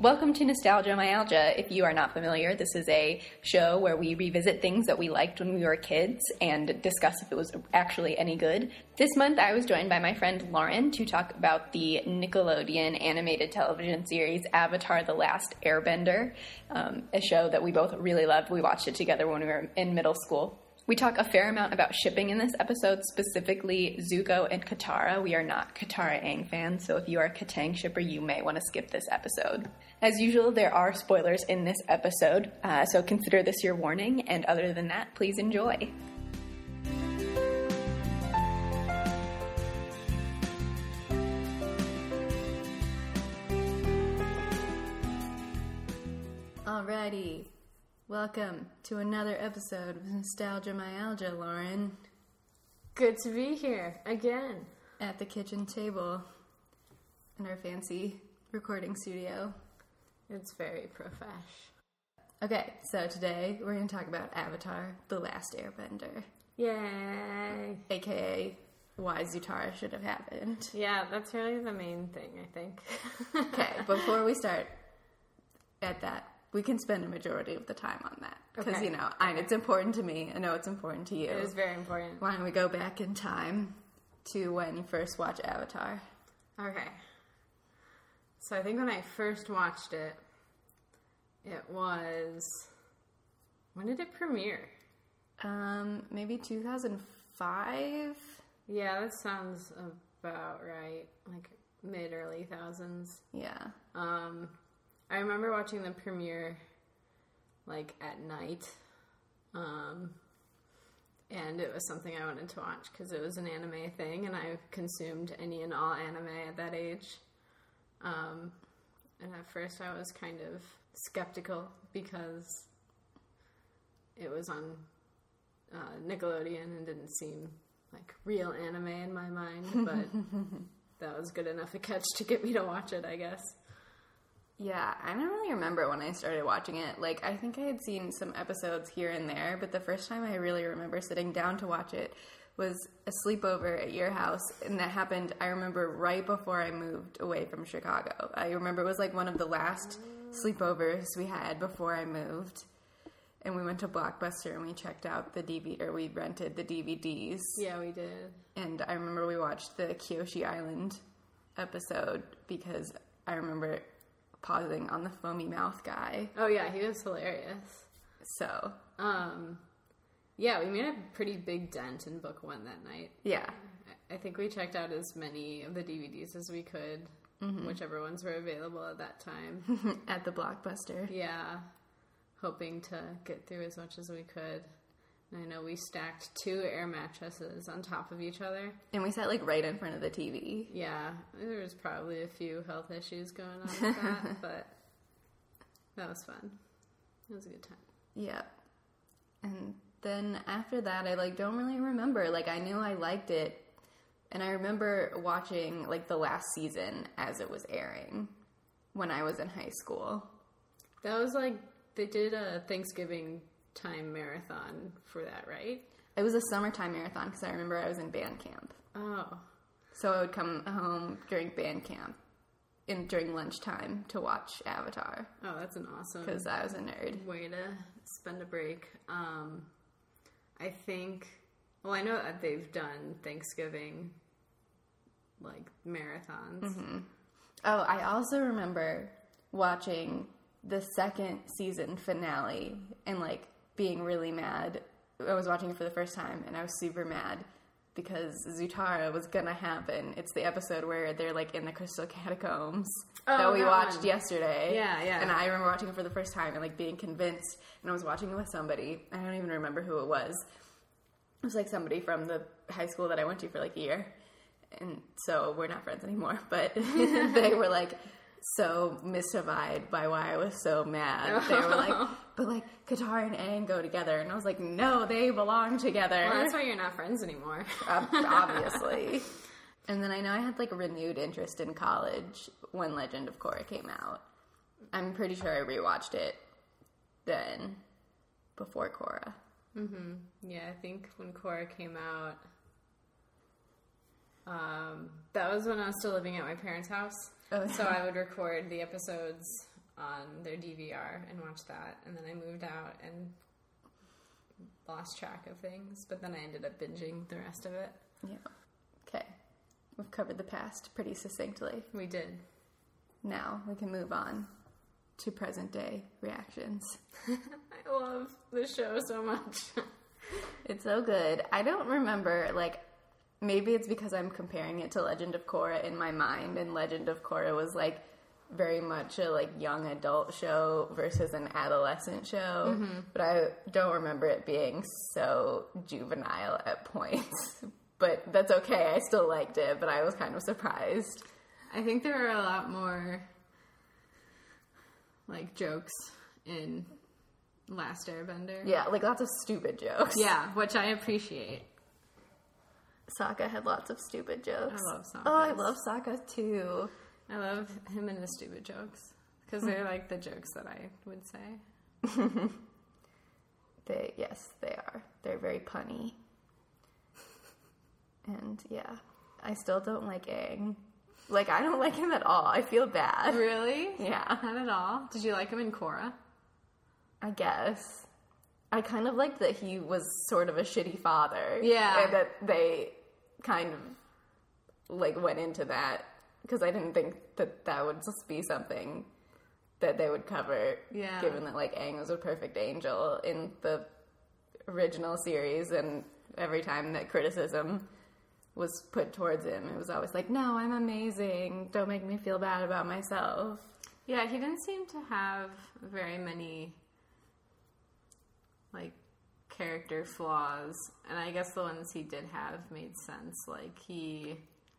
Welcome to Nostalgia Myalgia. If you are not familiar, this is a show where we revisit things that we liked when we were kids and discuss if it was actually any good. This month, I was joined by my friend Lauren to talk about the Nickelodeon animated television series Avatar: The Last Airbender, a show that we both really loved. We watched it together when we were in middle school. We talk a fair amount about shipping in this episode, specifically Zuko and Katara. We are not Katara Aang fans, so if you are a Katang shipper, you may want to skip this episode. As usual, there are spoilers in this episode, so consider this your warning, and other than that, please enjoy. Alrighty. Welcome to another episode of Nostalgia Myalgia, Lauren. Good to be here again. At the kitchen table in our fancy recording studio. It's very profesh. Okay, so today we're going to talk about Avatar: The Last Airbender. Yay! AKA why Zutara should have happened. Yeah, that's really the main thing, I think. Okay, before we start at that, we can spend a majority of the time on that. Because, okay. It's important to me. I know it's important to you. It is very important. Why don't we go back in time to when you first watched Avatar? Okay. So I think when I first watched it, it was... When did it premiere? Maybe 2005? Yeah, that sounds about right. Like mid-early thousands. Yeah. I remember watching the premiere, like, at night, and it was something I wanted to watch because it was an anime thing, and I consumed any and all anime at that age, and at first I was kind of skeptical because it was on Nickelodeon and didn't seem like real anime in my mind, but that was good enough a catch to get me to watch it, I guess. Yeah, I don't really remember when I started watching it. Like, I think I had seen some episodes here and there, but the first time I really remember sitting down to watch it was a sleepover at your house, and that happened, I remember, right before I moved away from Chicago. I remember it was like one of the last sleepovers we had before I moved, and we went to Blockbuster and we checked out the DVD, or we rented the DVDs. Yeah, we did. And I remember we watched the Kyoshi Island episode because I remember pausing on the foamy mouth guy. Oh yeah, he was hilarious. So, yeah, we made a pretty big dent in book one that night. Yeah. I think we checked out as many of the DVDs as we could, whichever ones were available at that time. At the Blockbuster. Yeah, hoping to get through as much as we could. And I know we stacked 2 air mattresses on top of each other. And we sat, like, right in front of the TV. Yeah, there was probably a few health issues going on with that, but that was fun. It was a good time. Yeah. And then after that, I, don't really remember. I knew I liked it. And I remember watching, the last season as it was airing when I was in high school. That was, they did a Thanksgiving time marathon for that, right? It was a summertime marathon because I remember I was in band camp. Oh. So I would come home during band camp during lunchtime to watch Avatar. Oh, that's an awesome... Because I was a nerd. Way to spend a break. I think... Well, I know that they've done Thanksgiving, marathons. Mm-hmm. Oh, I also remember watching the second season finale and, being really mad. I was watching it for the first time, and I was super mad because Zutara was gonna happen. It's the episode where they're, in the Crystal Catacombs that we watched yesterday. Yeah, yeah. And I remember watching it for the first time and, being convinced. And I was watching it with somebody. I don't even remember who it was. It was, somebody from the high school that I went to for, a year. And so we're not friends anymore. But they were, so mystified by why I was so mad. They were but Katara and Aang go together. And I was like, no, they belong together. Well, that's why you're not friends anymore. Obviously. And then I know I had a renewed interest in college when Legend of Korra came out. I'm pretty sure I rewatched it then, before Korra. Mm-hmm. Yeah, I think when Korra came out, that was when I was still living at my parents' house. Oh, so I would record the episodes on their DVR and watched that, and then I moved out and lost track of things, but then I ended up binging the rest of it. Yeah. Okay. We've covered the past pretty succinctly. We did. Now we can move on to present day reactions. I love the show so much. It's so good. I don't remember, like, maybe it's because I'm comparing it to Legend of Korra in my mind, and Legend of Korra was, like, very much a, like, young adult show versus an adolescent show, but I don't remember it being so juvenile at points. But that's okay, I still liked it, but I was kind of surprised. I think there are a lot more, like, jokes in Last Airbender. Yeah, like, lots of stupid jokes. Yeah, which I appreciate. Sokka had lots of stupid jokes. I love Sokka. Oh, I love Sokka, too. I love him and the stupid jokes, because they're, like, the jokes that I would say. Yes, they are. They're very punny. And, yeah, I still don't like Aang. Like, I don't like him at all. I feel bad. Really? Yeah. Not at all. Did you like him in Korra? I guess. I kind of liked that he was sort of a shitty father. Yeah. And that they kind of, like, went into that. Because I didn't think that that would just be something that they would cover. Yeah. Given that, like, Aang was a perfect angel in the original series. And every time that criticism was put towards him, it was always like, no, I'm amazing. Don't make me feel bad about myself. Yeah, he didn't seem to have very many, like, character flaws. And I guess the ones he did have made sense. Like, he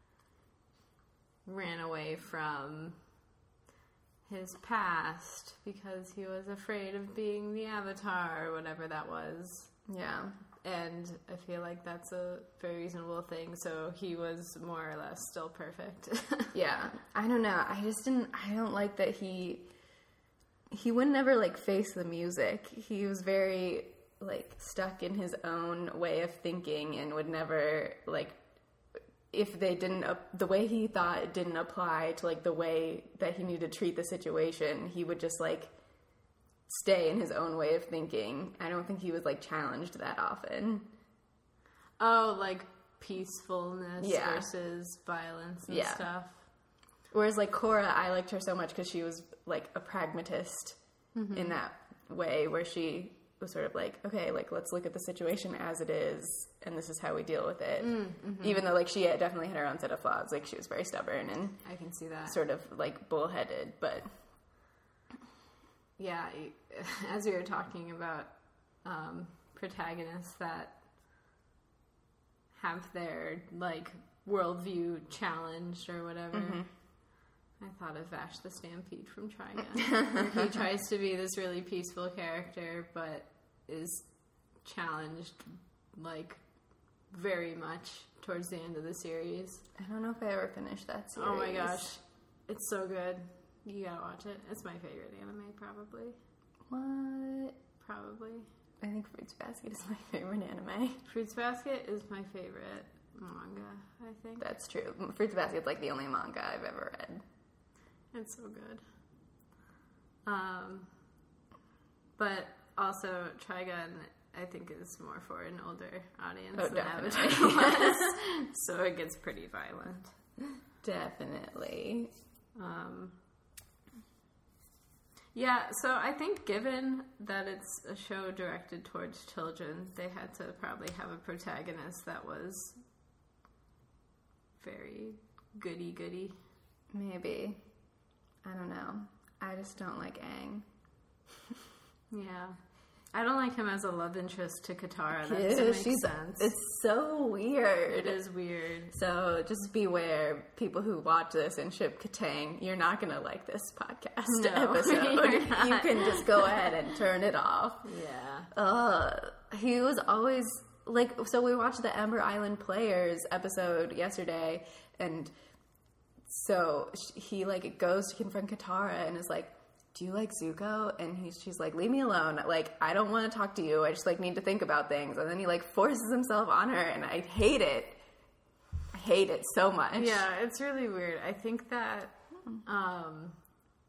ran away from his past because he was afraid of being the Avatar or whatever that was. Yeah. And I feel like that's a very reasonable thing. So he was more or less still perfect. Yeah. I don't know. I don't like that he would never, like, face the music. He was very, like, stuck in his own way of thinking and would never, like, if they didn't, the way he thought it didn't apply to, like, the way that he needed to treat the situation, he would just, like, stay in his own way of thinking. I don't think he was, like, challenged that often. Oh, like peacefulness Yeah. versus violence and Yeah. stuff. Whereas, like, Korra, I liked her so much because she was, like, a pragmatist in that way, where she was sort of like, okay, like, let's look at the situation as it is, and this is how we deal with it. Even though, like, she definitely had her own set of flaws. Like, she was very stubborn and I can see that. sort of, like, bullheaded, but... Yeah, as we were talking about protagonists that have their, like, worldview challenged or whatever, I thought of Vash the Stampede from Trigun, where he tries to be this really peaceful character, but is challenged, like, very much towards the end of the series. I don't know if I ever finished that series. Oh my gosh, it's so good. You gotta watch it. It's my favorite anime, probably. What? Probably. I think Fruits Basket is my favorite anime. Fruits Basket is my favorite manga, I think. That's true. Fruits Basket's, like, the only manga I've ever read. It's so good. But also, Trigun, I think, is more for an older audience than definitely. Avatar was. So it gets pretty violent. Definitely. Yeah, so I think given that it's a show directed towards children, they had to probably have a protagonist that was very goody-goody. Maybe. I don't know. I just don't like Aang. Yeah. I don't like him as a love interest to Katara. That doesn't make sense. It's so weird. It is weird. So just beware, people who watch this and ship Katang, you're not going to like this podcast episode. You can just go ahead and turn it off. Yeah. He was always, like, so we watched the Ember Island Players episode yesterday, and so he, like, goes to confront Katara and is like, do you like Zuko? And she's like, leave me alone. Like, I don't want to talk to you. I just, like, need to think about things. And then he, like, forces himself on her, and I hate it. I hate it so much. Yeah, it's really weird. I think that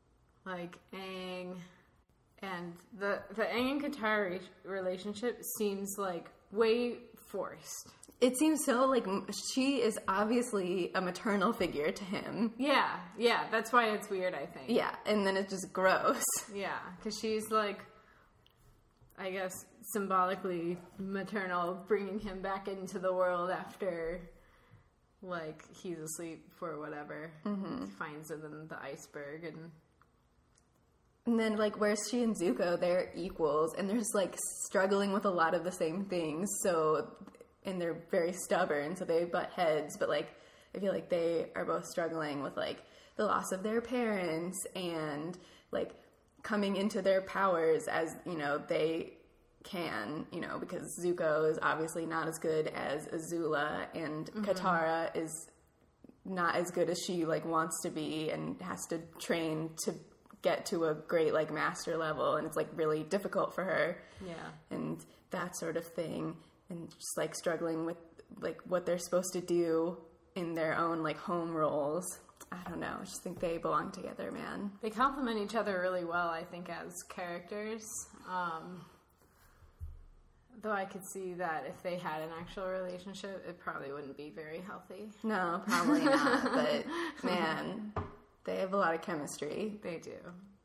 like Aang, and the Aang and Katara relationship seems like way forced. It seems so, like, she is obviously a maternal figure to him. Yeah, that's why it's weird, I think. Yeah, and then it's just gross. Yeah, because she's, like, I guess, symbolically maternal, bringing him back into the world after, like, he's asleep for whatever. Mm-hmm. He finds him in the iceberg, and then, like, where's she and Zuko? They're equals, and they're just, like, struggling with a lot of the same things, and they're very stubborn, so they butt heads, but, like, I feel like they are both struggling with, like, the loss of their parents and, like, coming into their powers as, you know, they can, you know, because Zuko is obviously not as good as Azula, and Katara is not as good as she, like, wants to be and has to train to get to a great, like, master level, and it's, like, really difficult for her. Yeah. And that sort of thing. And just, like, struggling with, like, what they're supposed to do in their own, like, home roles. I don't know. I just think they belong together, man. They complement each other really well, I think, as characters. Though I could see that if they had an actual relationship, it probably wouldn't be very healthy. No, probably not. But, man, they have a lot of chemistry. They do.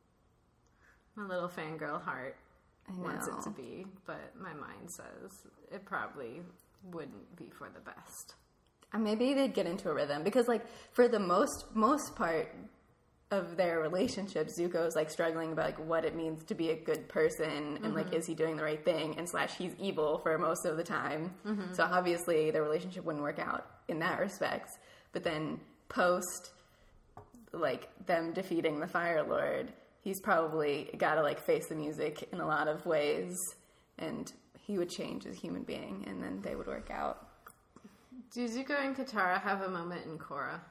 My little fangirl heart wants it to be, but my mind says it probably wouldn't be for the best. And maybe they'd get into a rhythm, because, like, for the most part of their relationship, Zuko's, like, struggling about, like, what it means to be a good person, and, like, is he doing the right thing, and / he's evil for most of the time. Mm-hmm. So obviously their relationship wouldn't work out in that respect. But then post, like, them defeating the Fire Lord, he's probably got to, like, face the music in a lot of ways, and he would change as a human being, and then they would work out. Do Zuko and Katara have a moment in Korra?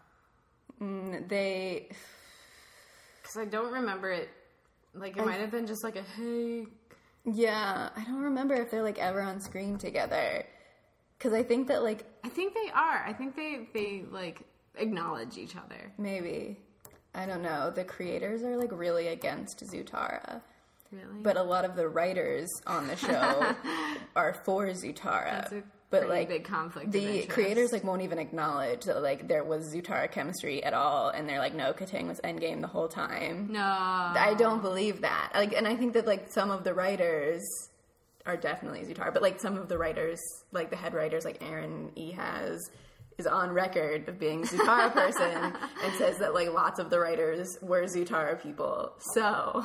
They... Because I don't remember it. Like, it might have been just like a, hey... Yeah, I don't remember if they're, like, ever on screen together. Because I think that, like... I think they are. I think they like, acknowledge each other. Maybe. I don't know. The creators are, like, really against Zutara. Really? But a lot of the writers on the show are for Zutara. That's a but, like, big conflict the creators, like, won't even acknowledge that, like, there was Zutara chemistry at all, and they're like, no, Katang was endgame the whole time. No. I don't believe that. Like, and I think that, like, some of the writers are definitely Zutara, but, like, some of the writers, like, the head writers, like Aaron Ehas, is on record of being a Zutara person and says that, like, lots of the writers were Zutara people. So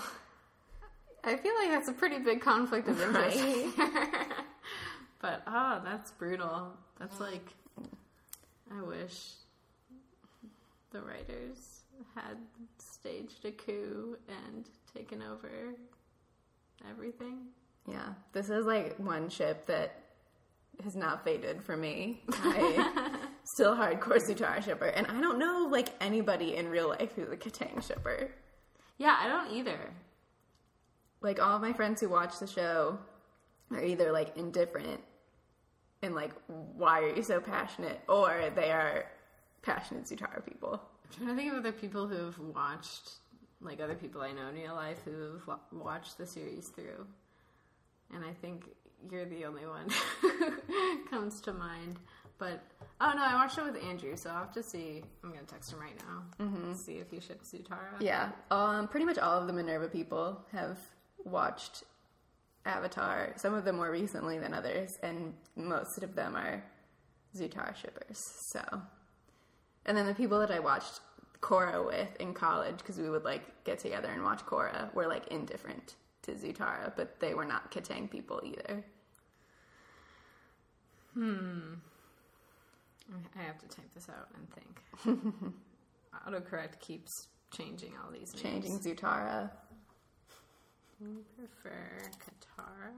I feel like that's a pretty big conflict of interest. Right? But, that's brutal. That's like, I wish the writers had staged a coup and taken over everything. Yeah, this is, like, one ship that has not faded for me. I still hardcore Zutara shipper, and I don't know, like, anybody in real life who's a Katang shipper. Yeah, I don't either. Like, all of my friends who watch the show are either, like, indifferent and, like, why are you so passionate, or they are passionate Zutara people. I'm trying to think of other people who have watched, like, other people I know in real life who have watched the series through. And I think you're the only one who comes to mind. But, oh no, I watched it with Andrew, so I'll have to see. I'm going to text him right now. See if he ships Zutara. Yeah. Pretty much all of the Minerva people have watched Avatar, some of them more recently than others, and most of them are Zutara shippers. So, and then the people that I watched Korra with in college, because we would, like, get together and watch Korra, were, like, indifferent to Zutara, but they were not Katang people either. I have to type this out and think. Autocorrect keeps changing all these names. Changing Zutara. Do you prefer Katara,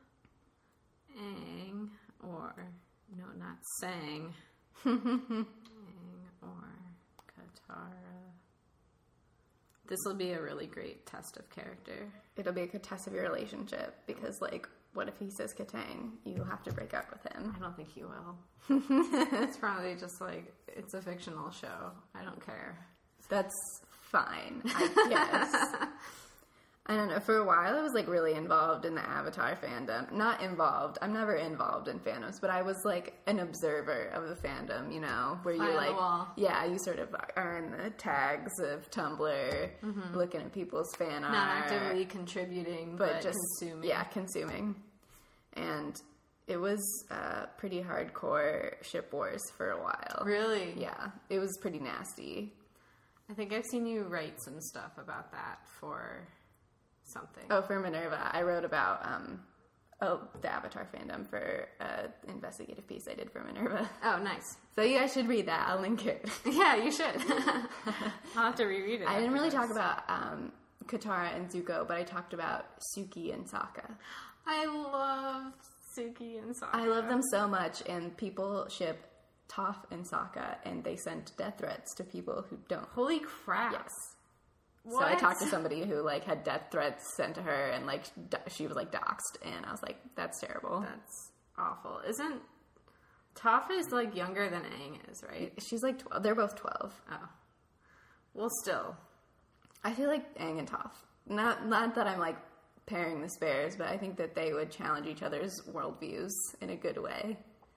Aang, or, no, not Sang, Aang or Katara? This will be a really great test of character. It'll be a good test of your relationship, because, like, what if he says Katang? You'll have to break up with him. I don't think he will. It's probably just, like, it's a fictional show. I don't care. That's fine, I guess. I don't know. For a while, I was, like, really involved in the Avatar fandom. Not involved. I'm never involved in fandoms, but I was, like, an observer of the fandom, you know, where you, like, yeah, you sort of are in the tags of Tumblr, looking at people's fan art. Not actively contributing, but just consuming. Yeah, consuming. And it was pretty hardcore ship wars for a while. Really? Yeah. It was pretty nasty. I think I've seen you write some stuff about that for something. Oh, for Minerva. I wrote about the Avatar fandom for an investigative piece I did for Minerva. Oh, nice. So you guys should read that. I'll link it. Yeah, you should. I'll have to reread it. I didn't really talk about Katara and Zuko, but I talked about Suki and Sokka. I love Suki and Sokka. I love them so much, and people ship Toph and Sokka, and they sent death threats to people who don't. Holy crap. Yes. What? So I talked to somebody who, like, had death threats sent to her, and, like, she was, like, doxxed, and I was like, that's terrible. That's awful. Isn't... Toph is, like, younger than Aang is, right? She's, like, 12. They're both 12. Oh. Well, still. I feel like Aang and Toph. Not that I'm, like, pairing the spares, but I think that they would challenge each other's worldviews in a good way.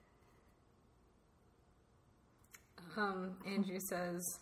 Andrew says...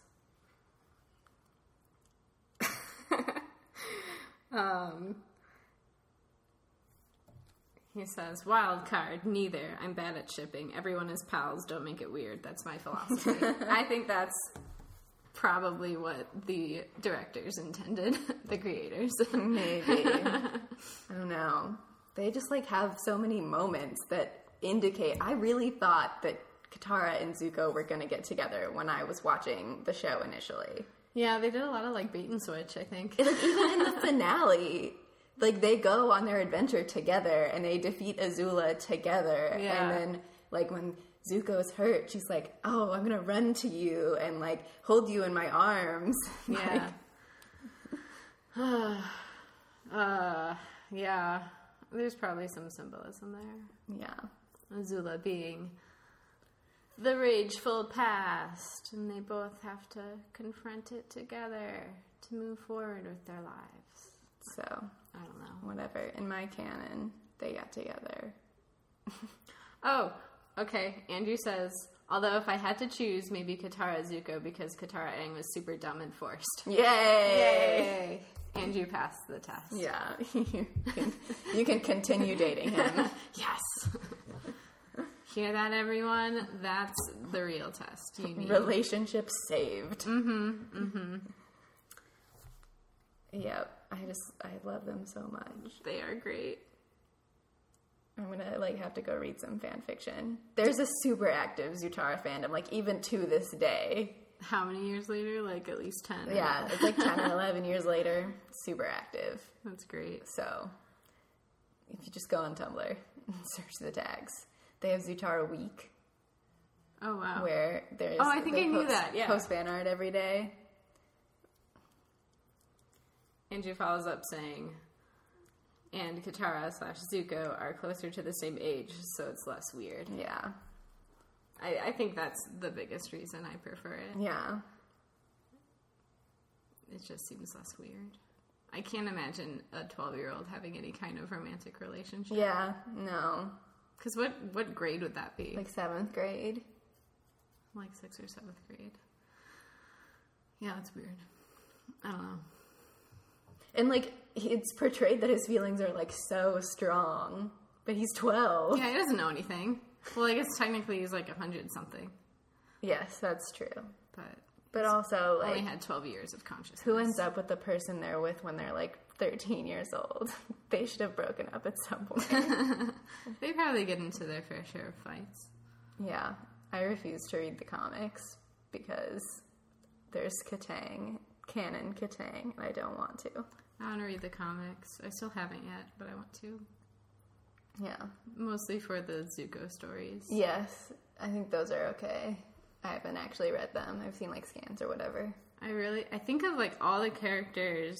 he says, wild card, neither. I'm bad at shipping. Everyone is pals. Don't make it weird. That's my philosophy. I think that's probably what the directors intended, the creators. Maybe. I don't know. They just, like, have so many moments that indicate... I really thought that Katara and Zuko were going to get together when I was watching the show initially. Yeah, they did a lot of, like, bait and switch, I think. Like, even in the finale, like, they go on their adventure together, and they defeat Azula together. Yeah. And then, like, when Zuko's hurt, she's like, oh, I'm going to run to you and, like, hold you in my arms. Yeah. Yeah. There's probably some symbolism there. Yeah. Azula being the rageful past, and they both have to confront it together to move forward with their lives. So, I don't know. Whatever. In my canon, they got together. Oh, okay. Andrew says, although if I had to choose, maybe Katara Zuko, because Katara Aang was super dumb and forced. Yay! Yay! Andrew passed the test. Yeah. You can continue dating him. Yes! Hear that, everyone? That's the real test you need. Relationship saved. Yep. I love them so much. They are great. I'm gonna, like, have to go read some fan fiction. There's a super active Zutara fandom, like, even to this day. How many years later? Like, at least 10? Yeah, it's like 10 or 11 years later. Super active. That's great. So, if you just go on Tumblr and search the tags, they have Zutara Week. Oh, wow. Where there's... Oh, I think I knew that, yeah. Post fan art every day. Andrew follows up saying, and Katara/Zuko are closer to the same age, so it's less weird. Yeah. I think that's the biggest reason I prefer it. Yeah. It just seems less weird. I can't imagine a 12-year-old having any kind of romantic relationship. Yeah, no. Because what grade would that be? Like 7th grade? Like 6th or 7th grade. Yeah, that's weird. I don't know. And, like, it's portrayed that his feelings are, like, so strong. But he's 12. Yeah, he doesn't know anything. Well, I guess technically he's, like, 100-something. Yes, that's true. But also, like... only had 12 years of consciousness. Who ends up with the person they're with when they're, like, 13 years old? They should have broken up at some point. They probably get into their fair share of fights. Yeah. I refuse to read the comics because there's Katang, canon Katang, and I don't want to. I want to read the comics. I still haven't yet, but I want to. Yeah. Mostly for the Zuko stories. Yes. I think those are okay. I haven't actually read them. I've seen, like, scans or whatever. I think of, like, all the characters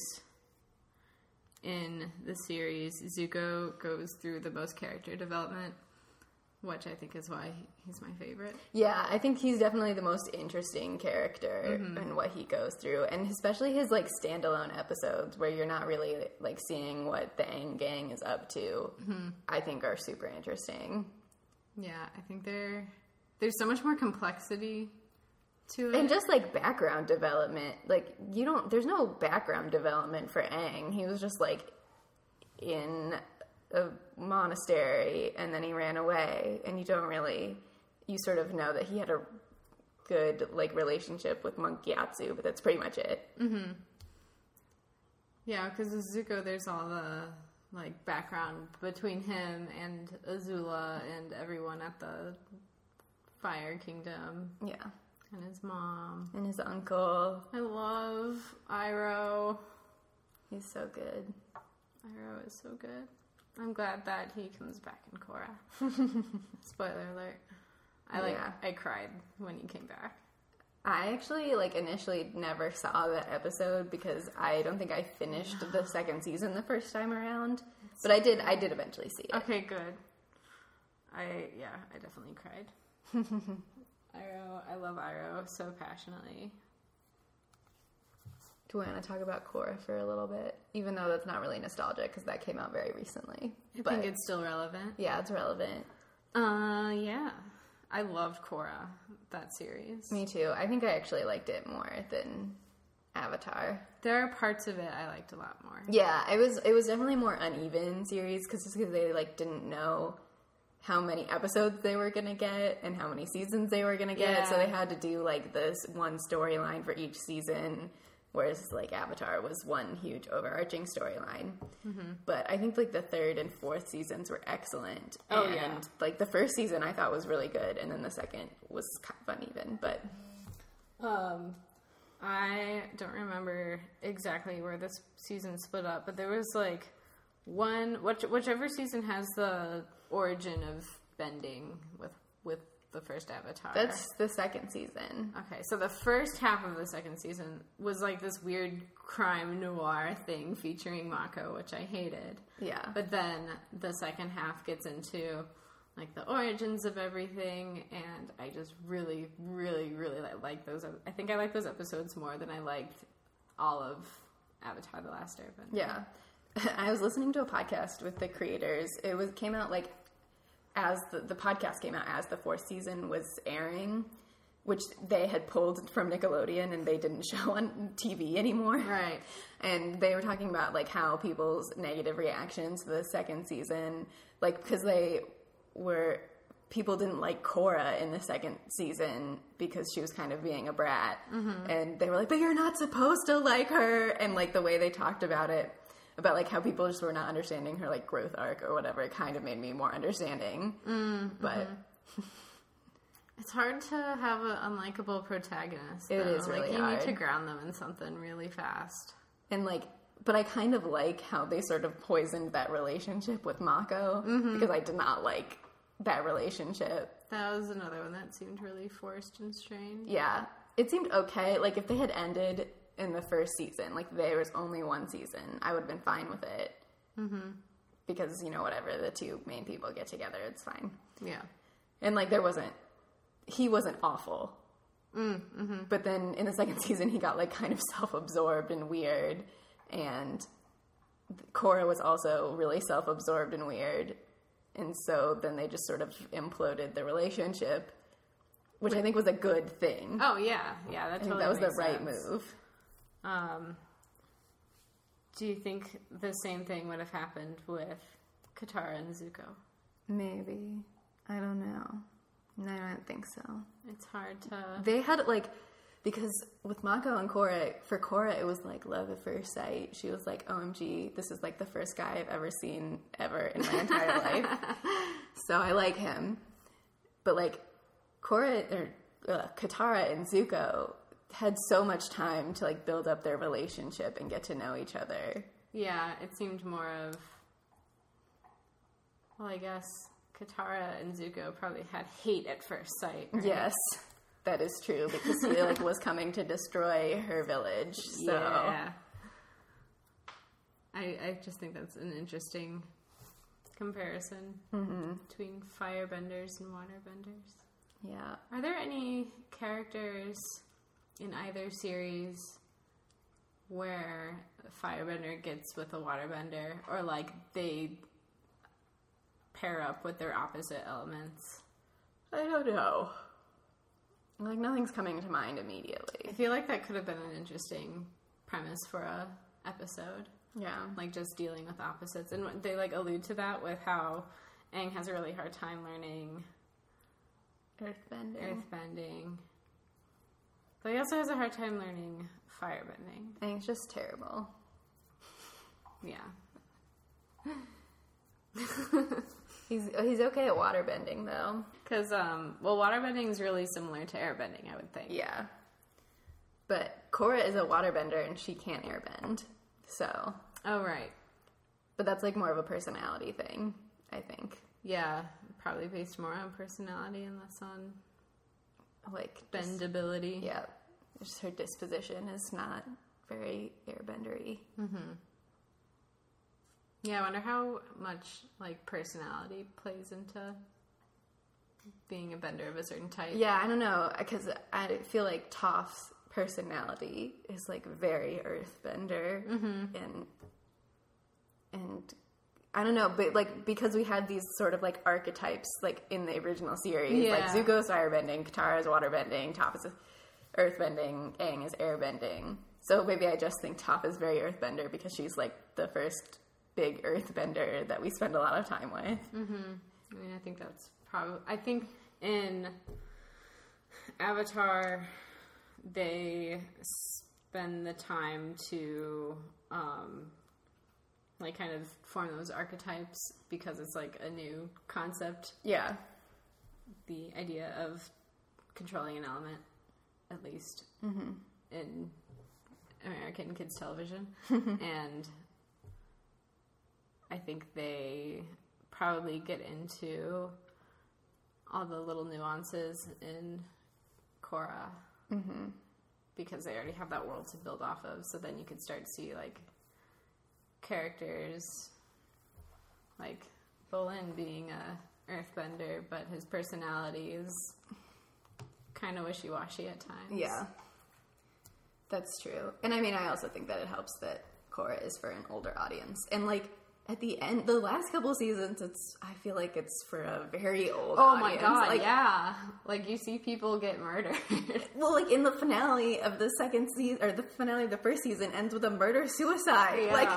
in the series, Zuko goes through the most character development. which I think is why he's my favorite. Yeah, I think he's definitely the most interesting character in what he goes through, and especially his like standalone episodes where you're not really like seeing what the Aang gang is up to. I think are super interesting. Yeah, I think there's so much more complexity to it, and just like background development. Like there's no background development for Aang. He was just like in a monastery and then he ran away, and you sort of know that he had a good like relationship with Monk Gyatso, but that's pretty much it. Yeah, because with Zuko there's all the like background between him and Azula and everyone at the Fire Kingdom. Yeah, and his mom and his uncle. I love Iroh. He's so good. Iroh is so good. I'm glad that he comes back in Korra. Spoiler alert. I cried when he came back. I actually, like, initially never saw that episode because I don't think I finished the second season the first time around. But I did eventually see it. Okay, good. I definitely cried. Iroh, I love Iroh so passionately. Do we want to talk about Korra for a little bit? Even though that's not really nostalgic because that came out very recently. I think it's still relevant. Yeah, it's relevant. Yeah. I loved Korra, that series. Me too. I think I actually liked it more than Avatar. There are parts of it I liked a lot more. Yeah, it was definitely more uneven series because they like didn't know how many episodes they were going to get and how many seasons they were going to get. Yeah. So they had to do like this one storyline for each season. Whereas, like, Avatar was one huge overarching storyline. But I think, like, the third and fourth seasons were excellent. Oh, and, yeah. like, the first season I thought was really good, and then the second was kind of uneven, but... I don't remember exactly where this season split up, but there was, like, whichever season has the origin of bending with the first Avatar. That's the second season. Okay, so the first half of the second season was like this weird crime noir thing featuring Mako, which I hated. Yeah. But then the second half gets into like the origins of everything, and I just really, really, really like those. I think I like those episodes more than I liked all of Avatar: The Last Airbender. Yeah. I was listening to a podcast with the creators. It came out like as the podcast came out as the fourth season was airing, which they had pulled from Nickelodeon and they didn't show on TV anymore. Right. And they were talking about like how people's negative reactions to the second season, like because people didn't like Korra in the second season because she was kind of being a brat. And they were like, but you're not supposed to like her. And like the way they talked about it, about like how people just were not understanding her like growth arc or whatever, it kind of made me more understanding. But it's hard to have an unlikable protagonist. It is really you hard. need to ground them in something really fast. and like, but I kind of like how they sort of poisoned that relationship with Mako because I did not like that relationship. That was another one that seemed really forced and strained. Yeah, it seemed okay. Like if they had ended in the first season, like there was only one season, I would have been fine with it. Because, you know, whatever, the two main people get together, it's fine. Yeah. And like he wasn't awful. But then in the second season, he got like kind of self-absorbed and weird. And Korra was also really self-absorbed and weird. And so then they just sort of imploded the relationship, which I think was a good thing. Oh, yeah. Yeah, I think that was the right move. Do you think the same thing would have happened with Katara and Zuko? Maybe. I don't know. No, I don't think so. It's hard to... They had, like... Because with Mako and Korra, for Korra, it was, like, love at first sight. She was like, OMG, this is, like, the first guy I've ever seen ever in my entire life. So I like him. But, like, Katara and Zuko had so much time to, like, build up their relationship and get to know each other. Yeah, it seemed more of... Well, I guess Katara and Zuko probably had hate at first sight. Right? Yes, that is true, because he like was coming to destroy her village. So yeah. I just think that's an interesting comparison between firebenders and waterbenders. Yeah. Are there any characters in either series where a firebender gets with a waterbender, or like they pair up with their opposite elements? I don't know. Like, nothing's coming to mind immediately. I feel like that could have been an interesting premise for a episode. Yeah. Like, just dealing with opposites. And they, like, allude to that with how Aang has a really hard time learning earthbending. But he also has a hard time learning firebending. Aang's just terrible. Yeah. He's okay at waterbending, though. Because, waterbending is really similar to airbending, I would think. Yeah. But Korra is a waterbender, and she can't airbend. So. Oh, right. But that's, like, more of a personality thing, I think. Yeah. Probably based more on personality and less on, like, bendability. Yeah. Just her disposition is not very airbendery. Mm-hmm. Yeah, I wonder how much, like, personality plays into being a bender of a certain type. Yeah, I don't know, because I feel like Toph's personality is, like, very earthbender, and I don't know, but, like, because we had these sort of, like, archetypes, like, in the original series, like, Zuko's firebending, Katara's waterbending, Toph is earthbending, Aang is airbending. So maybe I just think Toph is very earthbender because she's, like, the first big earthbender that we spend a lot of time with. Mm-hmm. I mean, I think that's probably... I think in Avatar, they spend the time to, like, kind of form those archetypes because it's, like, a new concept. Yeah. The idea of controlling an element, at least, in American kids' television. And I think they probably get into all the little nuances in Korra because they already have that world to build off of. So then you could start to see, like, characters like Bolin being a earthbender, but his personality is kind of wishy-washy at times. Yeah. That's true. And I mean, I also think that it helps that Korra is for an older audience. And, like, at the end, the last couple seasons, I feel like it's for a very old audience. Oh my god, like, yeah. Like, you see people get murdered. Well, like, in the finale of the second season, or the finale of the first season ends with a murder-suicide. Yeah. Like,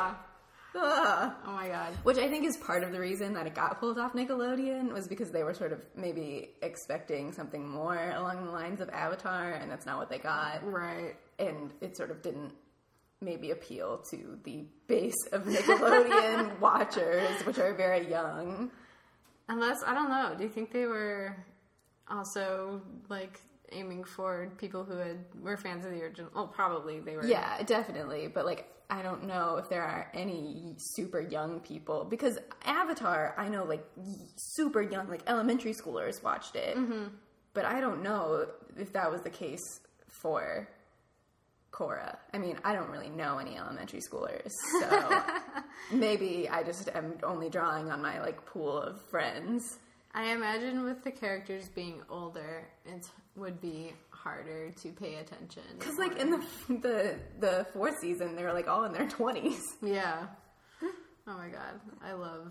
oh my god. Which I think is part of the reason that it got pulled off Nickelodeon, was because they were sort of maybe expecting something more along the lines of Avatar, and that's not what they got. Right. And it sort of didn't maybe appeal to the base of Nickelodeon watchers, which are very young. Unless, I don't know, do you think they were also, like, aiming for people who were fans of the original? Oh, probably they were. Yeah, definitely. But, like, I don't know if there are any super young people. Because Avatar, I know, like, super young, like, elementary schoolers watched it. But I don't know if that was the case for Korra. I mean, I don't really know any elementary schoolers, so maybe I just am only drawing on my, like, pool of friends. I imagine with the characters being older, it would be harder to pay attention. Because, like, in the fourth season, they were, like, all in their 20s. Yeah. Oh my god. I love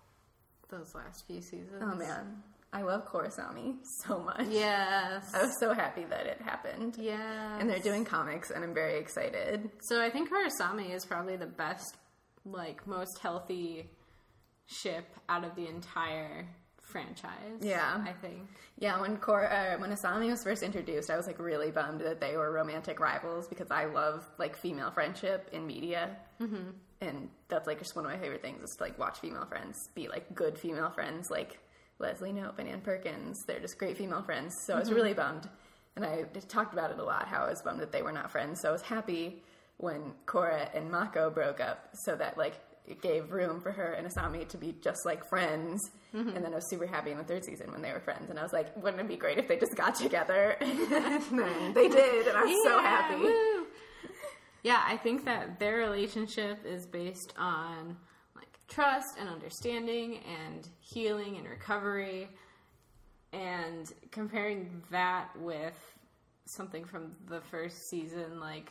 those last few seasons. Oh, man. I love Korrasami so much. Yes. I was so happy that it happened. Yeah. And they're doing comics, and I'm very excited. So I think Korrasami is probably the best, like, most healthy ship out of the entire franchise. Yeah. I think. Yeah, when Asami was first introduced, I was, like, really bummed that they were romantic rivals, because I love, like, female friendship in media. And that's, like, just one of my favorite things, is to, like, watch female friends be, like, good female friends, like Leslie Knope and Ann Perkins. They're just great female friends. So I was really bummed. And I just talked about it a lot, how I was bummed that they were not friends. So I was happy when Korra and Mako broke up, so that, like, it gave room for her and Asami to be just, like, friends. And then I was super happy in the third season when they were friends. And I was like, wouldn't it be great if they just got together? And then they did, and I was so happy. Woo. Yeah, I think that their relationship is based on, like, trust and understanding and healing and recovery. And comparing that with something from the first season, like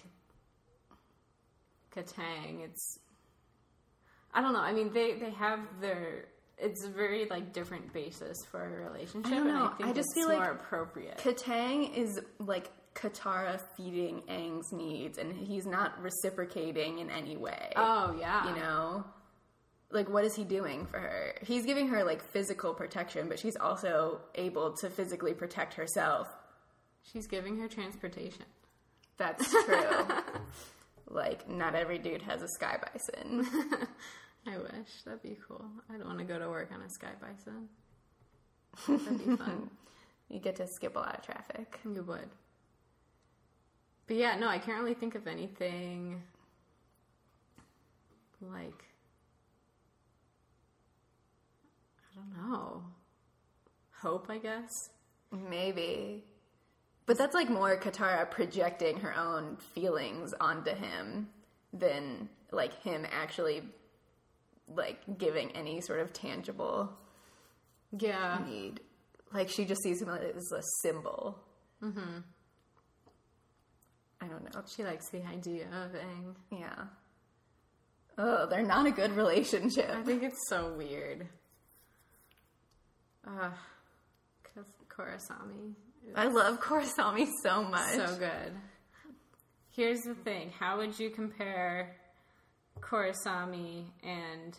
Katang, it's, I don't know. I mean, they have their, it's a very, like, different basis for a relationship. I don't know. And I think I just it's feel more like appropriate. Katang is, like, Katara feeding Aang's needs, and he's not reciprocating in any way. Oh, yeah. You know? Like, what is he doing for her? He's giving her, like, physical protection, but she's also able to physically protect herself. She's giving her transportation. That's true. Like, not every dude has a sky bison. I wish. That'd be cool. I'd want to go to work on a sky bison. That'd be fun. You get to skip a lot of traffic. You would. But yeah, no, I can't really think of anything like, I don't know, hope, I guess. Maybe. But that's like more Katara projecting her own feelings onto him than like him actually like giving any sort of tangible need. Like she just sees him as a symbol. Mm-hmm. I don't know. She likes the idea of Aang. Yeah. Oh, they're not a good relationship. I think it's so weird. Because Korrasami. I love Korrasami so much. So good. Here's the thing. How would you compare Korrasami and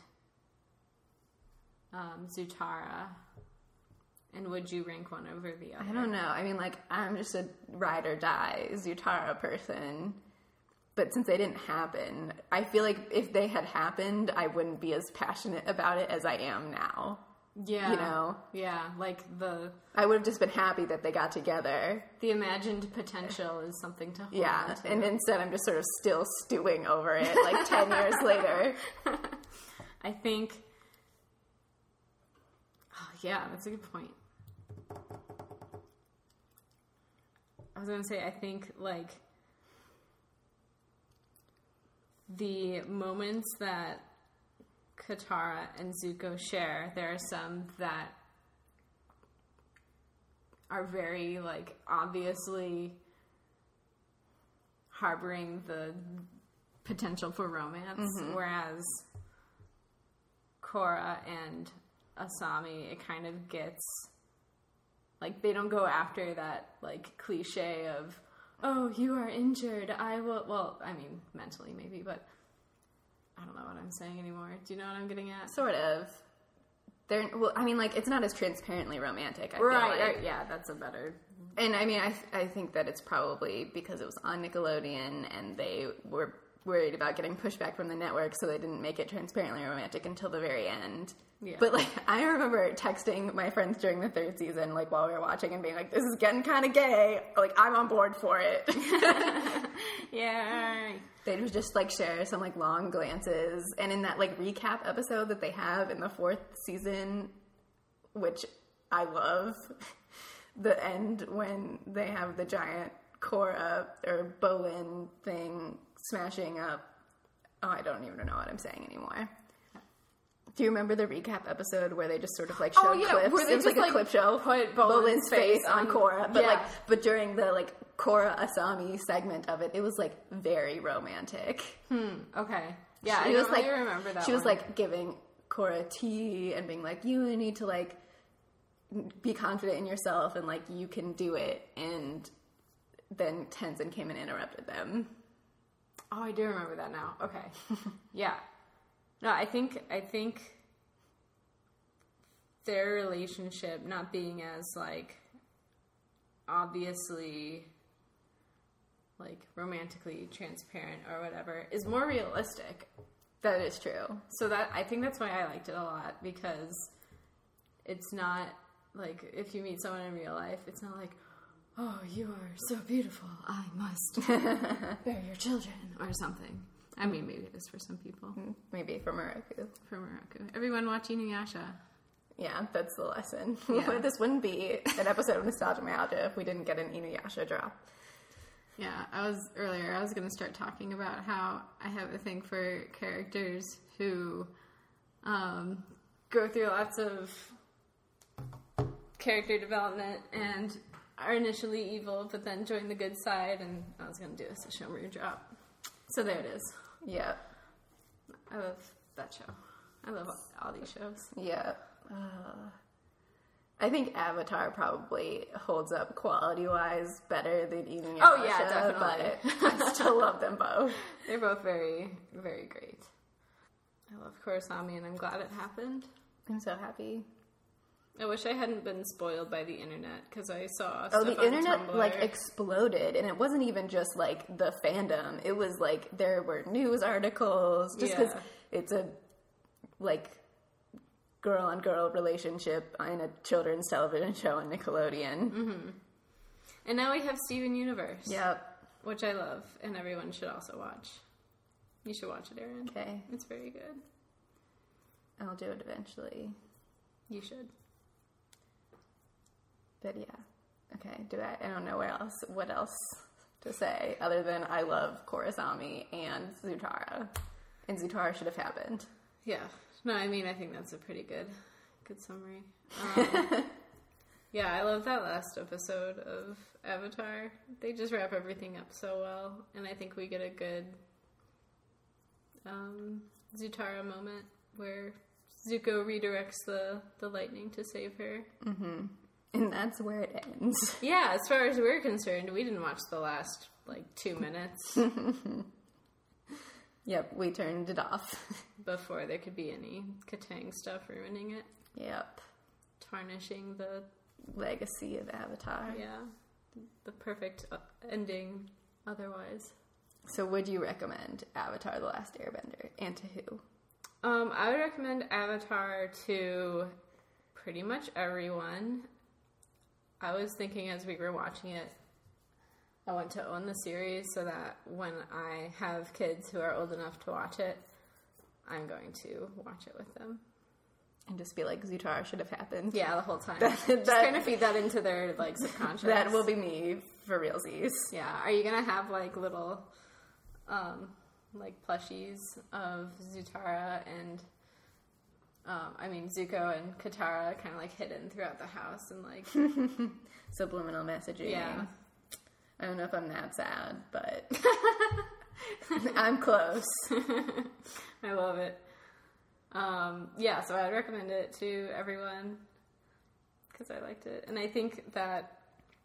Zutara? And would you rank one over the other? I don't know. I mean, like, I'm just a ride or die Zutara person. But since they didn't happen, I feel like if they had happened, I wouldn't be as passionate about it as I am now. Yeah. You know? Yeah, like I would have just been happy that they got together. The imagined potential is something to hold Yeah, on to. and instead I'm just sort of still stewing over it, like 10 years later. I think... Oh, yeah, that's a good point. I was going to say, I think, like, the moments that Katara and Zuko share, there are some that are very, like, obviously harboring the potential for romance, whereas Korra and Asami, it kind of gets, like, they don't go after that, like, cliche of, oh, you are injured, I will, well, I mean, mentally maybe, but I don't know what I'm saying anymore. Do you know what I'm getting at? Sort of. Well, I mean, like, it's not as transparently romantic, I feel Right, like. yeah, that's a better... And, I mean, I think that it's probably because it was on Nickelodeon and they were worried about getting pushback from the network, so they didn't make it transparently romantic until the very end. Yeah. But, like, I remember texting my friends during the third season, like, while we were watching and being like, this is getting kind of gay. Like, I'm on board for it. Yeah. They would just, like, share some, like, long glances. And in that, like, recap episode that they have in the fourth season, which I love, the end when they have the giant Korra or Bolin thing smashing up. Oh, I don't even know what I'm saying anymore. Do you remember the recap episode where they just sort of like showed clips? Where they it was just, like a clip show. Put Bolin's face on Korra, but yeah. but during the like Korra Asami segment of it, it was like very romantic. Okay. Yeah, She I was, don't like, really remember that She was one. like giving Korra tea and being like, you need to like be confident in yourself and like you can do it. And then Tenzin came and interrupted them. Oh, I do remember that now. Okay. Yeah. No, I think their relationship not being as, like, obviously, like, romantically transparent or whatever is more realistic. That is true. So I think that's why I liked it a lot, because it's not, like, if you meet someone in real life, it's not like, oh, you are so beautiful, I must bear your children, or something. I mean, maybe it is for some people. Maybe for Moroku. For Moroku. Everyone watch Inuyasha. Yeah, that's the lesson. Yeah. This wouldn't be an episode of Nostalgia Myalgia if we didn't get an Inuyasha drop. Yeah, I was going to start talking about how I have a thing for characters who go through lots of character development and are initially evil, but then join the good side, and I was going to do this to show me your drop. So there it is. Yeah. I love that show. I love all these shows. Yeah. I think Avatar probably holds up quality-wise better than Inuyasha. Oh, yeah, definitely. But I still love them both. They're both very, very great. I love Kurosami, and I'm glad it happened. I'm so happy. I wish I hadn't been spoiled by the internet, because I saw stuff Oh, the on internet, Tumblr. like, exploded, and it wasn't even just, like, the fandom. It was, like, there were news articles, just because it's a, like, girl-on-girl relationship in a children's television show on Nickelodeon. Mm-hmm. And now we have Steven Universe. Yep. Which I love, and everyone should also watch. You should watch it, Erin. Okay. It's very good. I'll do it eventually. You should. But yeah. Okay, I don't know what else to say other than I love Kurosami and Zutara. And Zutara should have happened. Yeah. No, I mean, I think that's a pretty good summary. Yeah, I love that last episode of Avatar. They just wrap everything up so well, and I think we get a good Zutara moment where Zuko redirects the lightning to save her. Mm-hmm. And that's where it ends. Yeah, as far as we're concerned, we didn't watch the last, 2 minutes. Yep, we turned it off. Before there could be any Katang stuff ruining it. Yep. Tarnishing the legacy of Avatar. Yeah. The perfect ending otherwise. So would you recommend Avatar The Last Airbender? And to who? I would recommend Avatar to pretty much everyone. I was thinking as we were watching it, I want to own the series so that when I have kids who are old enough to watch it, I'm going to watch it with them. And just be like, Zutara should have happened. Yeah, the whole time. Just kind of feed that into their, subconscious. That will be me for realsies. Yeah. Are you going to have, little, plushies of Zutara and, Zuko and Katara kind of, hidden throughout the house and, Subliminal messaging. Yeah. I don't know if I'm that sad, but I'm close. I love it. So I'd recommend it to everyone because I liked it. And I think that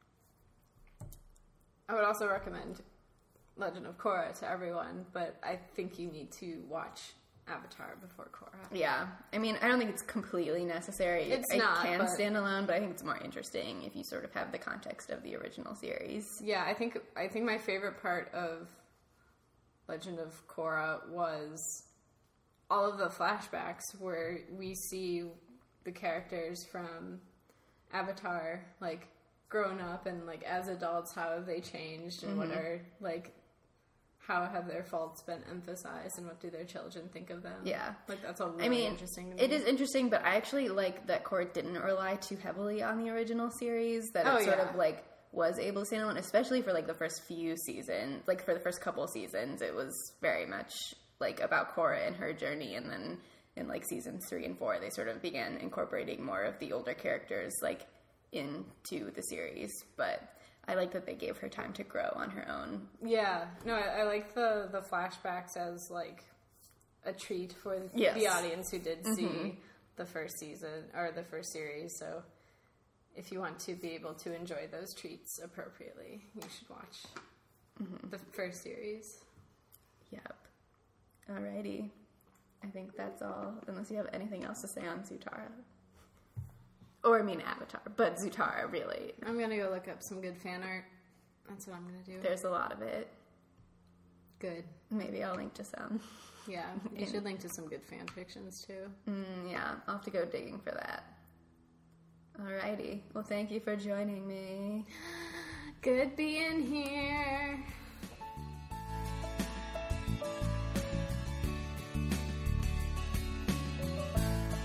I would also recommend Legend of Korra to everyone, but I think you need to watch Avatar before Korra. Yeah. I mean, I don't think it's completely necessary. It can stand alone, but I think it's more interesting if you sort of have the context of the original series. Yeah, I think my favorite part of Legend of Korra was all of the flashbacks where we see the characters from Avatar, grown up and, as adults, how have they changed and what are, how have their faults been emphasized and what do their children think of them? Yeah. That's all really interesting to me. It is interesting, but I actually like that Korra didn't rely too heavily on the original series, that it sort of, was able to stand alone, especially for, the first few seasons. For the first couple seasons, it was very much, about Korra and her journey, and then in, seasons 3 and 4, they sort of began incorporating more of the older characters, into the series, but I like that they gave her time to grow on her own. Yeah. No, I like the flashbacks as, a treat for the audience who did see the first season, or the first series, so if you want to be able to enjoy those treats appropriately, you should watch the first series. Yep. Alrighty. I think that's all, unless you have anything else to say on Zutara. Or, Avatar, but Zutara, really. I'm going to go look up some good fan art. That's what I'm going to do. There's a lot of it. Good. Maybe I'll link to some. Yeah, you should link to some good fan fictions, too. Yeah, I'll have to go digging for that. Alrighty. Well, thank you for joining me. Good being here.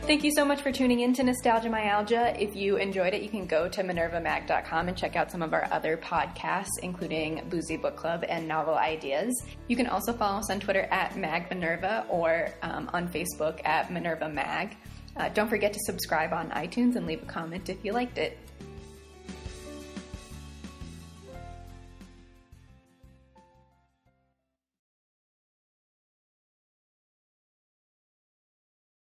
Thank you so much for tuning in to Nostalgia Myalgia. If you enjoyed it, you can go to minervamag.com and check out some of our other podcasts, including Boozy Book Club and Novel Ideas. You can also follow us on Twitter at MagMinerva or on Facebook at Minerva Mag. Don't forget to subscribe on iTunes and leave a comment if you liked it.